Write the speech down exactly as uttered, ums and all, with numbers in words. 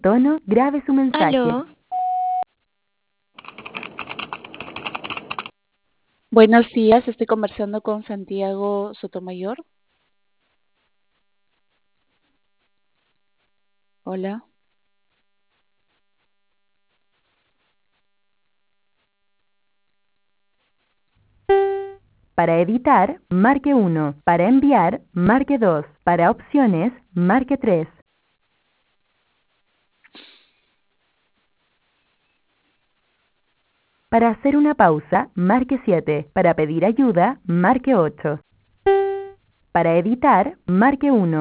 tono, grabe su mensaje. Aló, Buenos días, estoy conversando con Santiago Sotomayor. Hola. Para editar, marque uno. Para enviar, marque dos. Para opciones, marque tres. Para hacer una pausa, marque siete. Para pedir ayuda, marque ocho. Para editar, marque uno.